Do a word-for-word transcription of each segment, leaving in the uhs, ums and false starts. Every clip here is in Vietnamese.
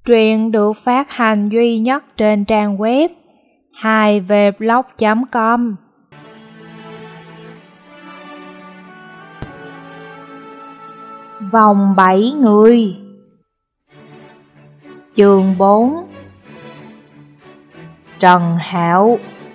Truyện được phát hành duy nhất trên trang web hai v blog chấm com. Vòng bảy người. Chương bốn. Trần Hạo.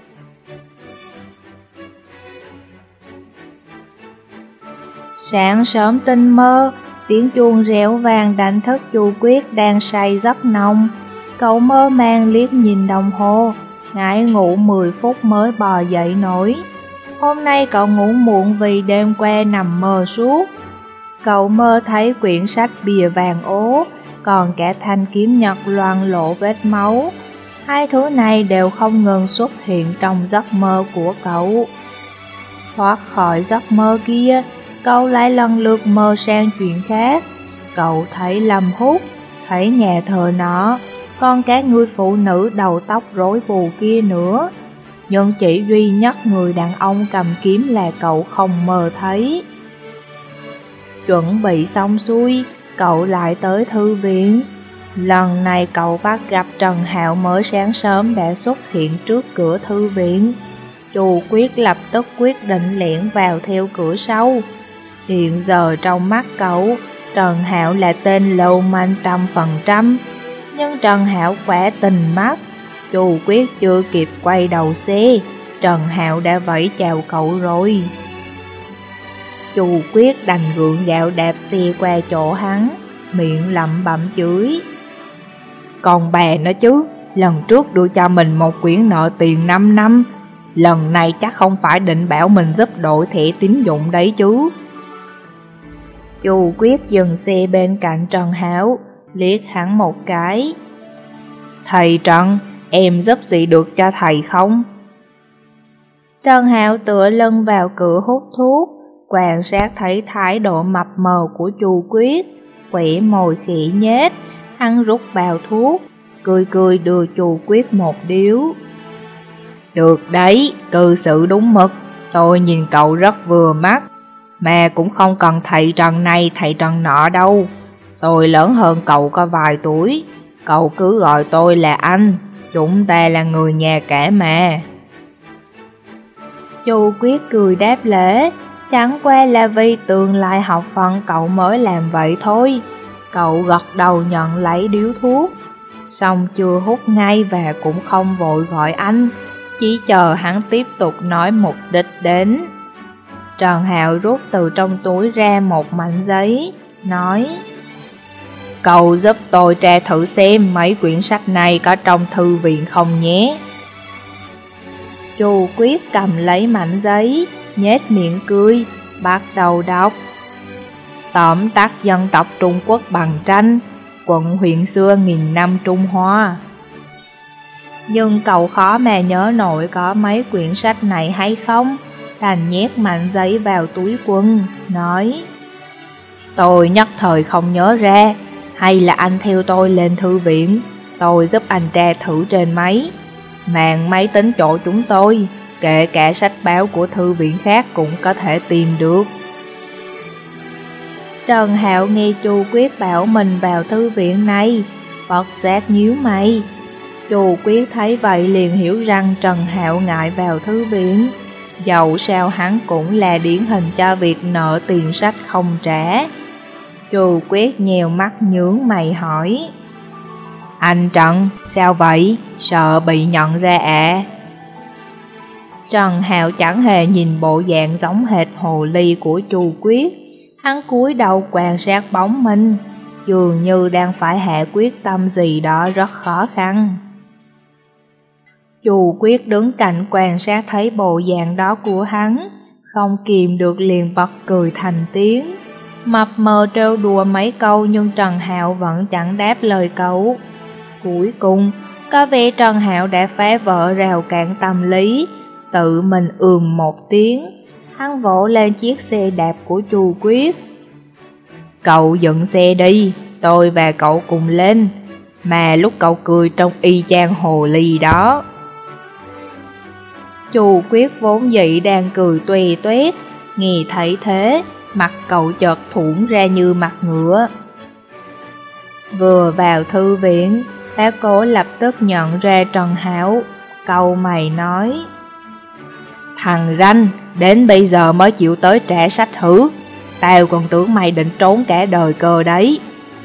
Sáng sớm tinh mơ, tiếng chuông réo vang đánh thức Chu Quyết đang say giấc nồng. Cậu mơ màng liếc nhìn đồng hồ, ngái ngủ mười phút mới bò dậy nổi. Hôm nay cậu ngủ muộn vì đêm qua nằm mơ suốt. Cậu mơ thấy quyển sách bìa vàng ố, còn cả thanh kiếm nhật loang lổ vết máu. Hai thứ này đều không ngừng xuất hiện trong giấc mơ của cậu. Thoát khỏi giấc mơ kia, cậu lại lần lượt mơ sang chuyện khác. Cậu thấy Lâm Húc, thấy nhà thờ nọ, còn cả người phụ nữ đầu tóc rối bù kia nữa. Nhưng chỉ duy nhất người đàn ông cầm kiếm là cậu không mơ thấy. Chuẩn bị xong xuôi, cậu lại tới thư viện. Lần này cậu bắt gặp Trần Hạo mới sáng sớm đã xuất hiện trước cửa thư viện. Chu Quyết lập tức quyết định lẻn vào theo cửa sau. Hiện giờ trong mắt cậu, Trần Hạo là tên lưu manh trăm phần trăm. Nhưng Trần Hạo quả tình mắt. Chu Quyết chưa kịp quay đầu xe, Trần Hạo đã vẫy chào cậu rồi. Chu Quyết đành gượng gạo đạp xe qua chỗ hắn, miệng lẩm bẩm chửi. Còn bà nó chứ, lần trước đưa cho mình một quyển nợ tiền năm năm, lần này chắc không phải định bảo mình giúp đổi thẻ tín dụng đấy chứ. Chu Quyết dừng xe bên cạnh Trần Hạo, liếc hắn một cái. Thầy Trần, em giúp gì được cho thầy không? Trần Hạo tựa lưng vào cửa hút thuốc, quan sát thấy thái độ mập mờ của Chu Quyết, khỏe môi khẽ nhếch. Hắn rút bao thuốc, cười cười đưa Chu Quyết một điếu. Được đấy, cư xử đúng mực, tôi nhìn cậu rất vừa mắt. Mà cũng không cần thầy Trần này thầy Trần nọ đâu. Tôi lớn hơn cậu có vài tuổi, cậu cứ gọi tôi là anh, chúng ta là người nhà cả mà. Chu Quyết cười đáp lễ, chẳng qua là vì tương lai học phận cậu mới làm vậy thôi. Cậu gật đầu nhận lấy điếu thuốc, xong chưa hút ngay và cũng không vội gọi anh, chỉ chờ hắn tiếp tục nói mục đích đến. Trần Hạo rút từ trong túi ra một mảnh giấy, nói: Cậu giúp tôi tra thử xem mấy quyển sách này có trong thư viện không nhé. Chu Quyết cầm lấy mảnh giấy, nhếch miệng cười, bắt đầu đọc. Tóm tắt dân tộc Trung Quốc bằng tranh, quận huyện xưa nghìn năm Trung Hoa. Nhưng cậu khó mà nhớ nổi có mấy quyển sách này hay không, đành nhét mảnh giấy vào túi quần, nói: Tôi nhất thời không nhớ ra, hay là anh theo tôi lên thư viện, tôi giúp anh tra thử trên máy. Mạng máy tính chỗ chúng tôi, kể cả sách báo của thư viện khác cũng có thể tìm được. Trần Hạo nghe Chu Quyết bảo mình vào thư viện này, bất giác nhíu mày. Chu Quyết thấy vậy liền hiểu rằng Trần Hạo ngại vào thư viện. Dẫu sao hắn cũng là điển hình cho việc nợ tiền sách không trả. Chu Quyết nhèo mắt nhướng mày hỏi: Anh Trần, sao vậy? Sợ bị nhận ra à? Trần Hạo chẳng hề nhìn bộ dạng giống hệt hồ ly của Chu Quyết. Hắn cúi đầu quan sát bóng mình, dường như đang phải hạ quyết tâm gì đó rất khó khăn. Chu Quyết đứng cạnh quan sát thấy bộ dạng đó của hắn, không kìm được liền bật cười thành tiếng. Mập mờ trêu đùa mấy câu nhưng Trần Hạo vẫn chẳng đáp lời cậu. Cuối cùng, có vẻ Trần Hạo đã phá vỡ rào cản tâm lý, tự mình ừm một tiếng. Hắn vỗ lên chiếc xe đạp của Chu Quyết. Cậu dựng xe đi, tôi và cậu cùng lên. Mà lúc cậu cười trông y chang hồ ly đó. Chu Quyết vốn dĩ đang cười tuè toét, nghe thấy thế, mặt cậu chợt thủng ra như mặt ngựa. Vừa vào thư viện, bác Cố lập tức nhận ra Trần Hạo, cau mày nói: Thằng ranh, đến bây giờ mới chịu tới trả sách thử. Tao còn tưởng mày định trốn cả đời cơ đấy.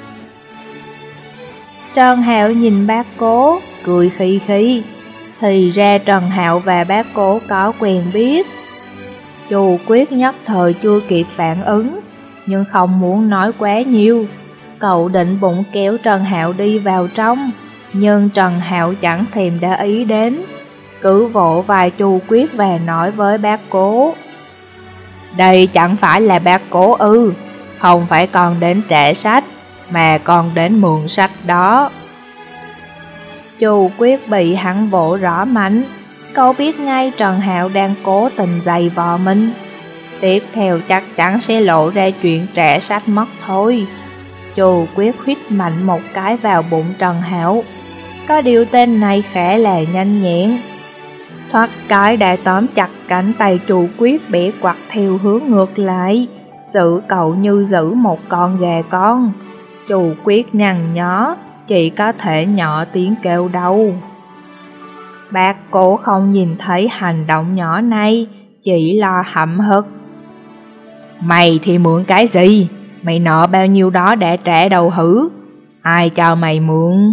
Trần Hạo nhìn bác Cố, cười khi khi. Thì ra Trần Hạo và bác Cố có quen biết. Chu Quyết nhất thời chưa kịp phản ứng, nhưng không muốn nói quá nhiều. Cậu định bụng kéo Trần Hạo đi vào trong, nhưng Trần Hạo chẳng thèm để ý đến, cứ vỗ vai Chu Quyết và nói với bác Cố: Đây chẳng phải là bác Cố ư? Không phải còn đến trả sách, mà còn đến mượn sách đó. Chu Quyết bị hắn vỗ rõ mạnh, cậu biết ngay Trần Hạo đang cố tình giày vò mình. Tiếp theo chắc chắn sẽ lộ ra chuyện trả sách mất thôi. Chu Quyết huýt mạnh một cái vào bụng Trần Hạo. Có điều tên này khá là nhanh nhẹn, thoát cái đã tóm chặt cánh tay Chu Quyết bẻ quặt theo hướng ngược lại, giữ cậu như giữ một con gà con. Chu Quyết nhăn nhó, chỉ có thể nhỏ tiếng kêu đau. Bác Cố không nhìn thấy hành động nhỏ này, chỉ lo hậm hực: Mày thì mượn cái gì? Mày nợ bao nhiêu đó đã trả đâu hử? Ai cho mày mượn?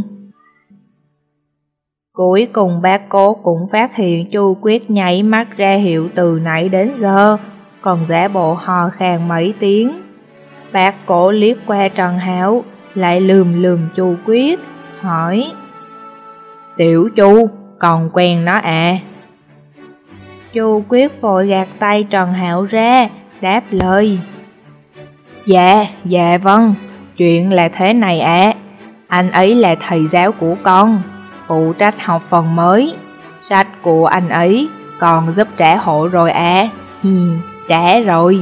Cuối cùng bác Cố cũng phát hiện Chu Quyết nháy mắt ra hiệu từ nãy đến giờ, còn giả bộ hò khan mấy tiếng. Bác Cố liếc qua Trần Hạo, lại lườm lườm Chu Quyết, hỏi: Tiểu Chu, còn quen nó à? Chu Quyết vội gạt tay Trần Hạo ra, đáp lời: Dạ, dạ vâng, chuyện là thế này ạ. À. Anh ấy là thầy giáo của con, phụ trách học phần mới. Sách của anh ấy còn giúp trả hộ rồi à? Hi, trả rồi.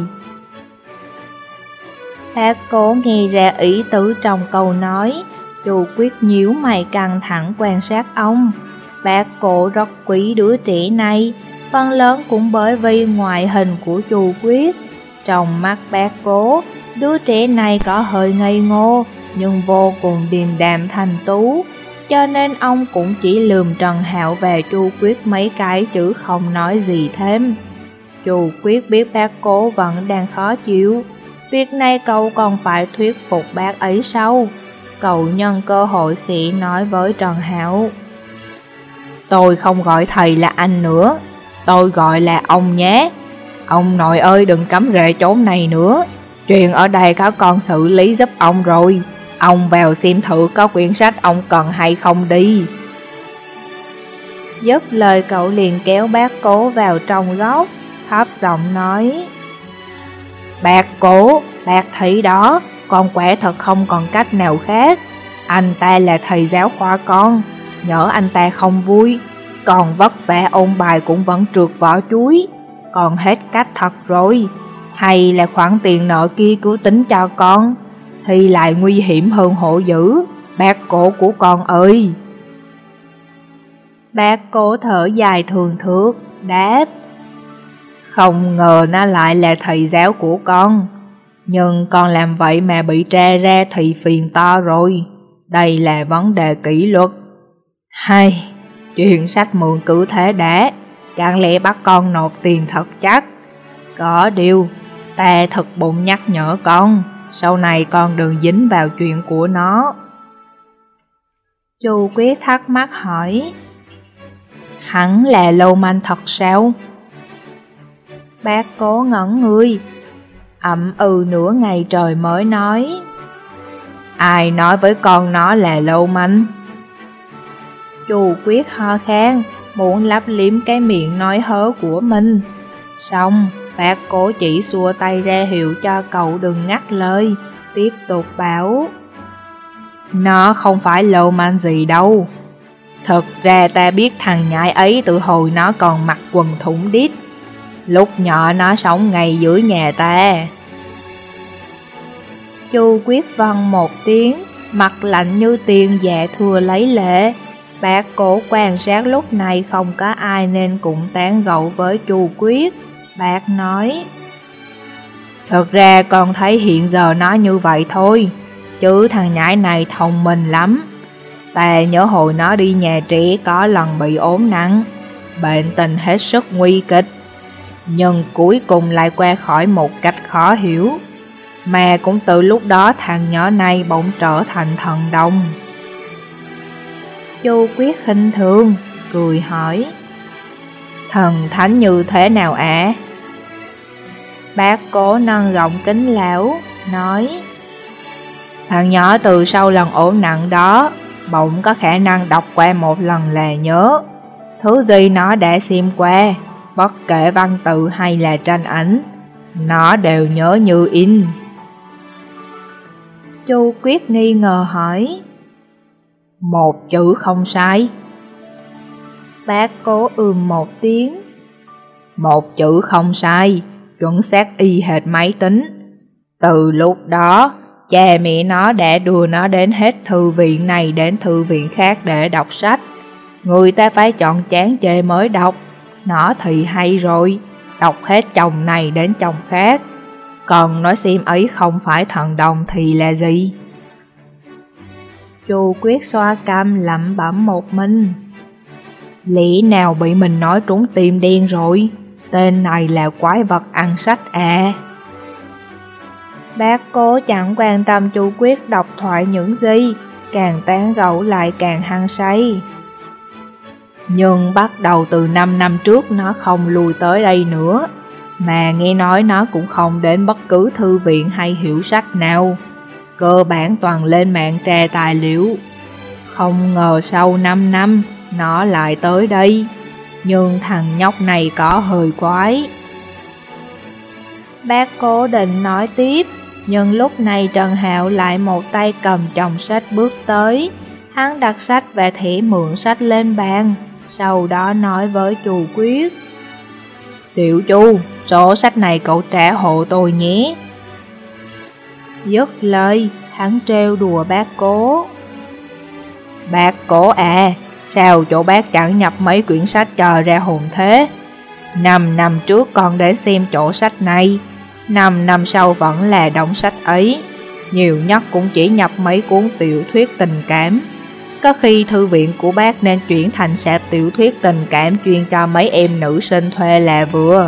Bác Cố nghe ra ý tứ trong câu nói. Chu Quyết nhíu mày căng thẳng quan sát ông. Bác Cố rất quý đứa trẻ này, phần lớn cũng bởi vì ngoại hình của Chu Quyết. Trong mắt bác Cố, đứa trẻ này có hơi ngây ngô, nhưng vô cùng điềm đạm thanh tú, cho nên ông cũng chỉ lườm Trần Hạo và Chu Quyết mấy cái chứ không nói gì thêm. Chu Quyết biết bác Cố vẫn đang khó chịu, việc này cậu còn phải thuyết phục bác ấy sau. Cậu nhân cơ hội khỉ nói với Trần Hạo: Tôi không gọi thầy là anh nữa, tôi gọi là ông nhé. Ông nội ơi, đừng cắm rễ chỗ này nữa, chuyện ở đây có con xử lý giúp ông rồi. Ông vào xem thử có quyển sách ông cần hay không đi. Dứt lời cậu liền kéo bác Cố vào trong góc, thấp giọng nói: Bác Cố, bác thấy đó, con quả thật không còn cách nào khác. Anh ta là thầy giáo khoa con, nhỡ anh ta không vui, còn vất vả ôn bài cũng vẫn trượt vỏ chuối, còn hết cách thật rồi. Hay là khoản tiền nợ kia cứ tính cho con, thì lại nguy hiểm hơn hổ dữ, bác Cố của con ơi. Bác Cố thở dài thường thượt, đáp: Không ngờ nó lại là thầy giáo của con, nhưng con làm vậy mà bị tra ra thì phiền to rồi. Đây là vấn đề kỷ luật. Hay, chuyện sách mượn cứ thế đã, chẳng lẽ bắt con nộp tiền thật chắc. Có điều, ta thật bụng nhắc nhở con, sau này con đừng dính vào chuyện của nó. Chu Quyết thắc mắc hỏi: Hắn là lưu manh thật sao? Bác Cố ngẩn người, ậm ừ nửa ngày trời mới nói: Ai nói với con nó là lưu manh? Chu Quyết ho khan, muốn lấp liếm cái miệng nói hớ của mình. Xong, bác Cố chỉ xua tay ra hiệu cho cậu đừng ngắt lời, tiếp tục bảo: Nó không phải lưu manh gì đâu. Thực ra ta biết thằng nhãi ấy từ hồi nó còn mặc quần thủng đít. Lúc nhỏ nó sống ngay dưới nhà ta. Chu Quyết vâng một tiếng, mặt lạnh như tiền, dạ thưa lấy lệ. Bác Cố quan sát lúc này không có ai nên cũng tán gẫu với Chu Quyết. Bác nói: Thật ra con thấy hiện giờ nó như vậy thôi. chứ thằng nhãi này thông minh lắm. Ta nhớ hồi nó đi nhà trẻ có lần bị ốm nặng, bệnh tình hết sức nguy kịch, nhưng cuối cùng lại qua khỏi một cách khó hiểu. Mà cũng từ lúc đó thằng nhỏ này bỗng trở thành thần đồng. Chu Quyết khinh thường, cười hỏi: Thần thánh như thế nào ạ? À? Bác Cố nâng gọng kính lão, nói: Thằng nhỏ từ sau lần ốm nặng đó, bỗng có khả năng đọc qua một lần là nhớ. Thứ gì nó đã xem qua, bất kể văn tự hay là tranh ảnh, nó đều nhớ như in. Chu Quyết nghi ngờ hỏi: Một chữ không sai? Bác Cố ừm một tiếng: Một chữ không sai, chuẩn xác y hệt máy tính. Từ lúc đó, cha mẹ nó đã đưa nó đến hết thư viện này đến thư viện khác để đọc sách. Người ta phải chọn chán chê mới đọc. Nó thì hay rồi, đọc hết chồng này đến chồng khác. Còn nói xem ấy không phải thần đồng thì là gì? Chu Quyết xoa cằm lẩm bẩm một mình: Lẽ nào bị mình nói trúng tim đen rồi? Tên này là quái vật ăn sách à? Bác Cố chẳng quan tâm Chu Quyết đọc thoại những gì, càng tán gẫu lại càng hăng say. Nhưng bắt đầu từ năm năm trước nó không lui tới đây nữa, mà nghe nói nó cũng không đến bất cứ thư viện hay hiệu sách nào, cơ bản toàn lên mạng tra tài liệu. Không ngờ sau năm năm nó lại tới đây, nhưng thằng nhóc này có hơi quái. Bác Cố định nói tiếp, nhưng lúc này Trần Hạo lại một tay cầm chồng sách bước tới. Hắn đặt sách và thẻ mượn sách lên bàn, sau đó nói với Chu Quyết: Tiểu Chu, số sách này cậu trả hộ tôi nhé. Dứt lời, hắn trêu đùa bác Cố: Bác Cố à, sao chỗ bác chẳng nhập mấy quyển sách chờ ra hồn thế? Năm năm trước con đến xem chỗ sách này, năm năm sau vẫn là đống sách ấy. Nhiều nhất cũng chỉ nhập mấy cuốn tiểu thuyết tình cảm. Có khi thư viện của bác nên chuyển thành sạp tiểu thuyết tình cảm chuyên cho mấy em nữ sinh thuê là vừa.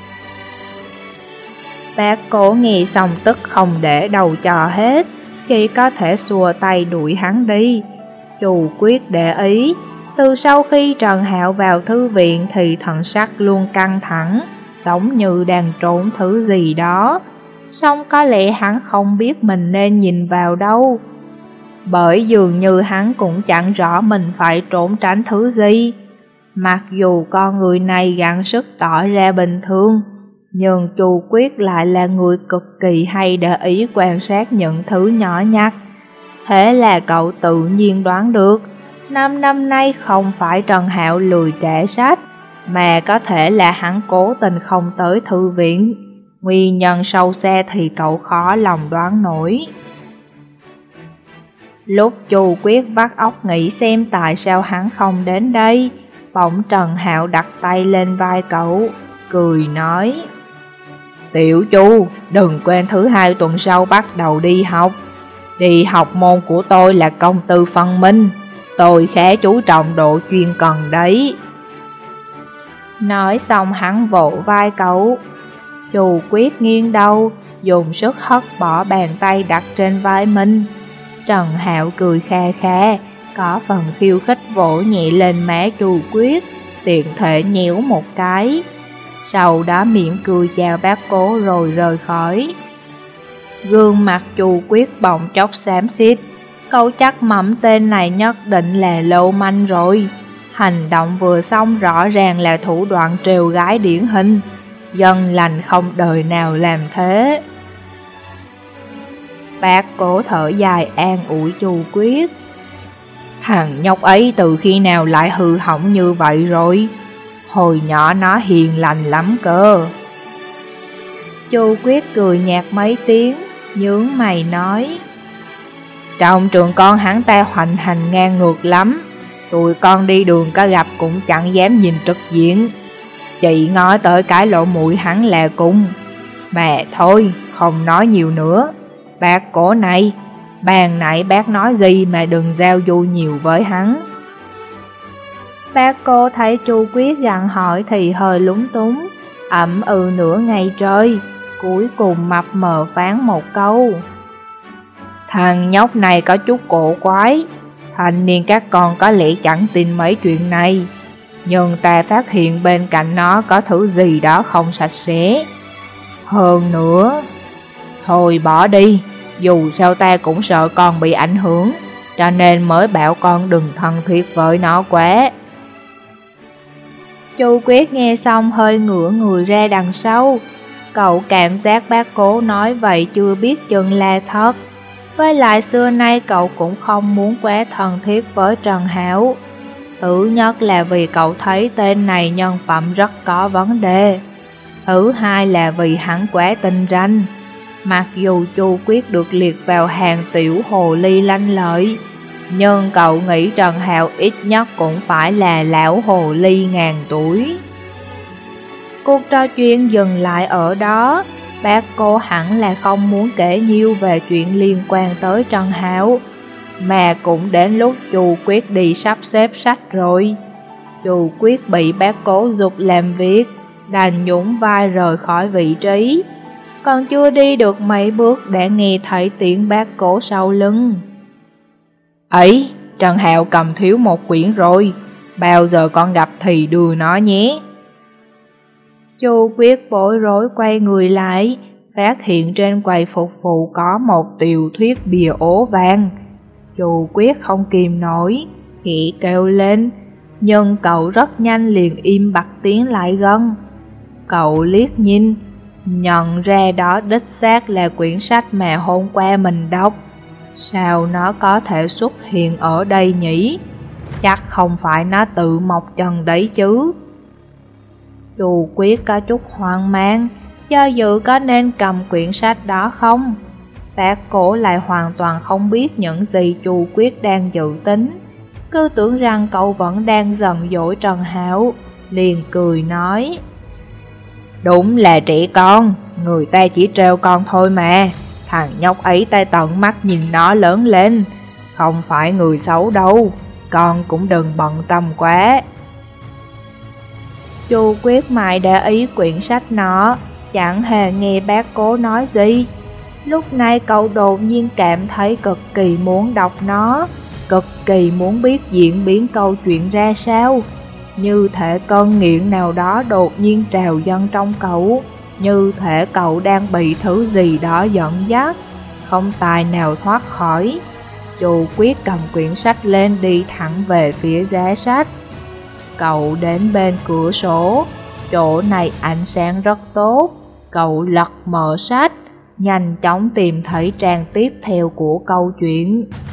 Bác Cố nghe xong tức không để đầu trò hết, chỉ có thể xua tay đuổi hắn đi. Chu Quyết để ý, từ sau khi Trần Hạo vào thư viện thì thần sắc luôn căng thẳng, giống như đang trốn thứ gì đó. Song có lẽ hắn không biết mình nên nhìn vào đâu, bởi dường như hắn cũng chẳng rõ mình phải trốn tránh thứ gì. Mặc dù con người này gắng sức tỏ ra bình thường, nhưng Chu Quyết lại là người cực kỳ hay để ý quan sát những thứ nhỏ nhặt. Thế là cậu tự nhiên đoán được, năm năm nay không phải Trần Hạo lười trả sách, mà có thể là hắn cố tình không tới thư viện. Nguyên nhân sâu xa thì cậu khó lòng đoán nổi. Lúc Chu Quyết bắt óc nghĩ xem tại sao hắn không đến đây, bỗng Trần Hạo đặt tay lên vai cậu, cười nói: Tiểu Chu, đừng quên thứ hai tuần sau bắt đầu đi học. Đi học môn của tôi là công tư phân minh, tôi khá chú trọng độ chuyên cần đấy. Nói xong hắn vỗ vai cậu. Chu Quyết nghiêng đầu, dùng sức hất bỏ bàn tay đặt trên vai mình. Trần Hạo cười kha kha, có phần khiêu khích vỗ nhẹ lên má Chu Quyết, tiện thể nhéo một cái. Sau đó miệng cười chào bác Cố rồi rời khỏi. Gương mặt Chu Quyết bỗng chốc xám xít, cậu chắc mẩm tên này nhất định là lưu manh rồi. Hành động vừa xong rõ ràng là thủ đoạn trêu gái điển hình, dân lành không đời nào làm thế. Bác Cố thở dài an ủi Chu Quyết: Thằng nhóc ấy từ khi nào lại hư hỏng như vậy rồi? Hồi nhỏ nó hiền lành lắm cơ. Chu Quyết cười nhạt mấy tiếng, nhướng mày nói: Trong trường con hắn ta hoành hành ngang ngược lắm, tụi con đi đường có gặp cũng chẳng dám nhìn trực diện, chị ngó tới cái lỗ mũi hắn là cùng. Mà thôi, không nói nhiều nữa. Bác Cố này, Bàn nãy bác nói gì mà đừng giao du nhiều với hắn. Bác cô thấy Chu Quyết gặng hỏi thì hơi lúng túng, ậm ừ nửa ngày trời, cuối cùng mập mờ phán một câu. Thằng nhóc này có chút cổ quái, thanh niên các con có lẽ chẳng tin mấy chuyện này, nhưng ta phát hiện bên cạnh nó có thứ gì đó không sạch sẽ. Hơn nữa, thôi bỏ đi, dù sao ta cũng sợ con bị ảnh hưởng, cho nên mới bảo con đừng thân thiết với nó quá. Chu Quyết nghe xong hơi ngửa người ra đằng sau. Cậu cảm giác bác cố nói vậy chưa biết chừng là thật. Với lại xưa nay cậu cũng không muốn quá thân thiết với Trần Hảo. Thứ nhất là vì cậu thấy tên này nhân phẩm rất có vấn đề. Thứ hai là vì hắn quá tinh ranh. Mặc dù Chu Quyết được liệt vào hàng tiểu hồ ly lanh lợi, nhưng cậu nghĩ Trần Hạo ít nhất cũng phải là lão hồ ly ngàn tuổi. Cuộc trò chuyện dừng lại ở đó. Bác cô hẳn là không muốn kể nhiều về chuyện liên quan tới Trần Hạo, mà cũng đến lúc Chu Quyết đi sắp xếp sách rồi. Chu Quyết bị bác cố giục làm việc, đành nhún vai rời khỏi vị trí. Còn chưa đi được mấy bước đã nghe thấy tiếng bác cố sau lưng. Ấy, Trần Hạo cầm thiếu một quyển rồi, bao giờ con gặp thì đưa nó nhé. Chu Quyết bối rối quay người lại, phát hiện trên quầy phục vụ có một tiểu thuyết bìa ố vàng. Chu Quyết không kìm nổi, khẽ kêu lên, nhưng cậu rất nhanh liền im bặt tiến lại gần. Cậu liếc nhìn, nhận ra đó đích xác là quyển sách mà hôm qua mình đọc. Sao nó có thể xuất hiện ở đây nhỉ? Chắc không phải nó tự mọc chân đấy chứ. Chu Quyết có chút hoang mang, do dự có nên cầm quyển sách đó không. Bác cổ lại hoàn toàn không biết những gì Chu Quyết đang dự tính, cứ tưởng rằng cậu vẫn đang giận dỗi Trần Hạo, liền cười nói. Đúng là trẻ con, người ta chỉ trêu con thôi mà. Thằng nhóc ấy ta tận mắt nhìn nó lớn lên, không phải người xấu đâu, con cũng đừng bận tâm quá. Chu Quyết mãi để ý quyển sách nó, chẳng hề nghe bác cố nói gì. Lúc này cậu đột nhiên cảm thấy cực kỳ muốn đọc nó, cực kỳ muốn biết diễn biến câu chuyện ra sao. Như thể cơn nghiện nào đó đột nhiên trào dâng trong cậu, như thể cậu đang bị thứ gì đó dẫn dắt, không tài nào thoát khỏi. Chu Quyết cầm quyển sách lên đi thẳng về phía giá sách. Cậu đến bên cửa sổ, chỗ này ánh sáng rất tốt. Cậu lật mở sách, nhanh chóng tìm thấy trang tiếp theo của câu chuyện.